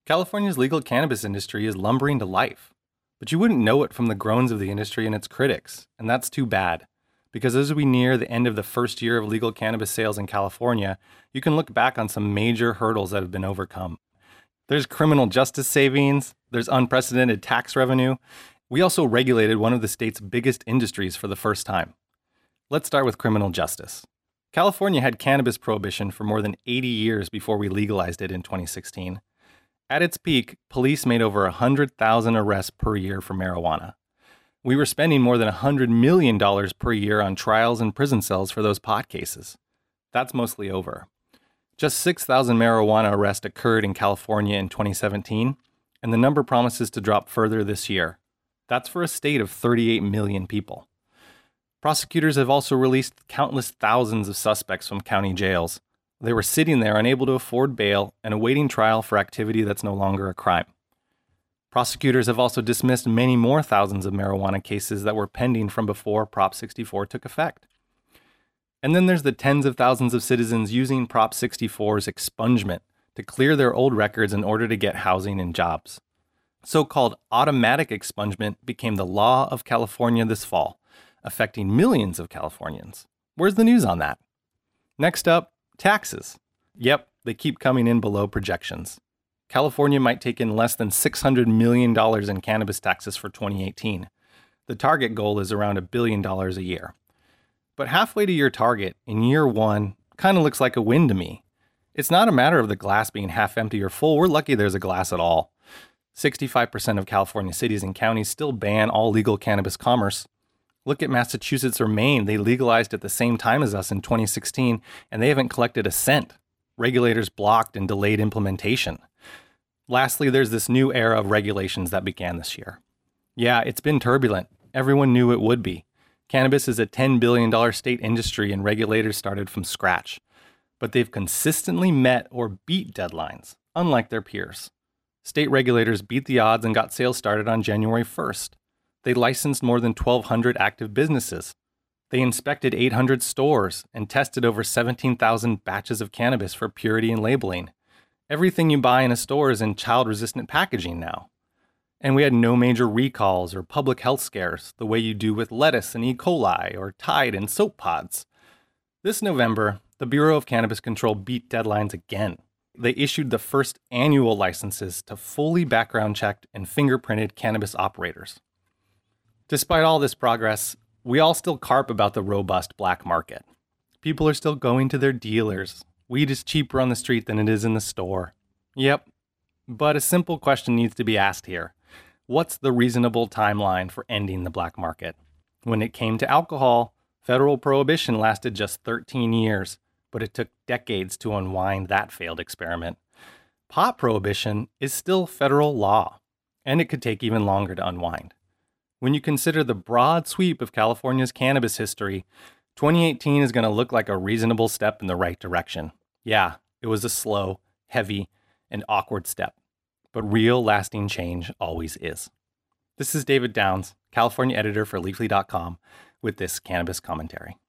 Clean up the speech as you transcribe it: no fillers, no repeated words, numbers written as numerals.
California's legal cannabis industry is lumbering to life, but you wouldn't know it from the groans of the industry and its critics, and that's too bad. Because as we near the end of the first year of legal cannabis sales in California, you can look back on some major hurdles that have been overcome. There's criminal justice savings, there's unprecedented tax revenue. We also regulated one of the state's biggest industries for the first time. Let's start with criminal justice. California had cannabis prohibition for more than 80 years before we legalized it in 2016. At its peak, police made over 100,000 arrests per year for marijuana. We were spending more than $100 million per year on trials and prison cells for those pot cases. That's mostly over. Just 6,000 marijuana arrests occurred in California in 2017, and the number promises to drop further this year. That's for a state of 38 million people. Prosecutors have also released countless thousands of suspects from county jails. They were sitting there unable to afford bail and awaiting trial for activity that's no longer a crime. Prosecutors have also dismissed many more thousands of marijuana cases that were pending from before Prop 64 took effect. And then there's the tens of thousands of citizens using Prop 64's expungement to clear their old records in order to get housing and jobs. So-called automatic expungement became the law of California this fall, affecting millions of Californians. Where's the news on that? Next up, taxes. Yep, they keep coming in below projections. California might take in less than $600 million in cannabis taxes for 2018. The target goal is around $1 billion a year. But halfway to your target, in year one, kind of looks like a win to me. It's not a matter of the glass being half empty or full. We're lucky there's a glass at all. 65% of California cities and counties still ban all legal cannabis commerce. Look at Massachusetts or Maine. They legalized at the same time as us in 2016, and they haven't collected a cent. Regulators blocked and delayed implementation. Lastly, there's this new era of regulations that began this year. Yeah, it's been turbulent. Everyone knew it would be. Cannabis is a $10 billion state industry and regulators started from scratch. But they've consistently met or beat deadlines, unlike their peers. State regulators beat the odds and got sales started on January 1st. They licensed more than 1,200 active businesses. They inspected 800 stores and tested over 17,000 batches of cannabis for purity and labeling. Everything you buy in a store is in child-resistant packaging now. And we had no major recalls or public health scares the way you do with lettuce and E. coli or Tide and soap pods. This November, the Bureau of Cannabis Control beat deadlines again. They issued the first annual licenses to fully background-checked and fingerprinted cannabis operators. Despite all this progress, we all still carp about the robust black market. People are still going to their dealers. Weed is cheaper on the street than it is in the store. Yep, but a simple question needs to be asked here. What's the reasonable timeline for ending the black market? When it came to alcohol, federal prohibition lasted just 13 years, but it took decades to unwind that failed experiment. Pot prohibition is still federal law, and it could take even longer to unwind. When you consider the broad sweep of California's cannabis history, 2018 is going to look like a reasonable step in the right direction. Yeah, it was a slow, heavy, and awkward step, but real lasting change always is. This is David Downs, California editor for Leafly.com, with this cannabis commentary.